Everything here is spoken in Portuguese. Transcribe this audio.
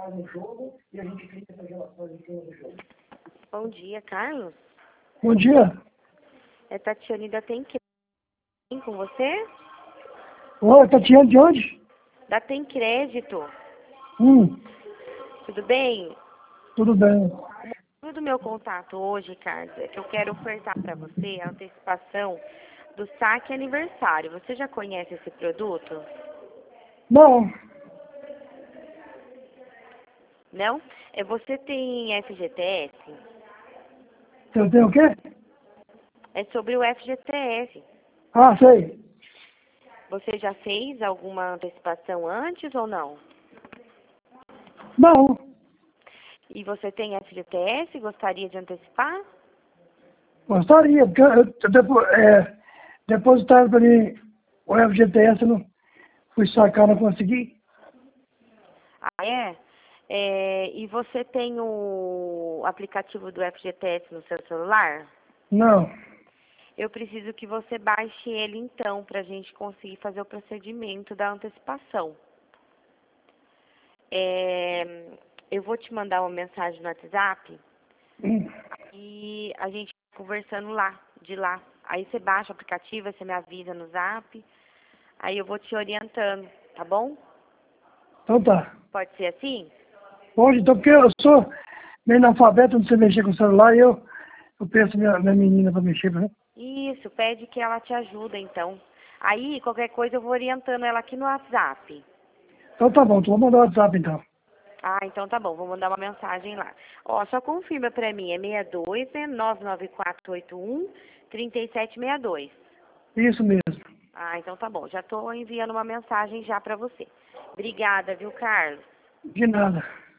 Bom dia, Carlos. Bom dia. É Tatiane da Tem Crédito com você? Oi, Tatiana de onde? Da Tem Crédito. Hum, Tudo bem? tudo bem. O motivo do meu contato hoje, Carlos, é que eu quero ofertar para você a antecipação do saque aniversário. Você já conhece esse produto? Não, Não? Você tem FGTS? eu tenho o quê? É sobre o FGTS. Ah, sei. Você já fez alguma antecipação antes ou não? Não, E você tem FGTS? Gostaria de antecipar? gostaria, porque depositaram para mim o FGTS, eu não fui sacar, não consegui. Ah, é? E você tem o aplicativo do FGTS no seu celular? Não, Eu preciso que você baixe ele então, para a gente conseguir fazer o procedimento da antecipação. Eu vou te mandar uma mensagem no WhatsApp hum, e a gente conversando lá, de lá. Aí você baixa o aplicativo, aí você me avisa no Zap, aí eu vou te orientando, tá bom? então tá. Pode ser assim? Hoje, então, porque eu sou meio analfabeto, não sei mexer com o celular, e eu penso minha menina para mexer, né? Isso, pede que ela te ajude, então. Aí, qualquer coisa, eu vou orientando ela aqui no WhatsApp. Então tá bom, então vou mandar o WhatsApp então. Ah, então tá bom, vou mandar uma mensagem lá. Ó, só confirma pra mim, é 62, né? 99481-3762. Isso mesmo. Ah, então tá bom, já tô enviando uma mensagem já pra você. Obrigada, viu, Carlos? De nada.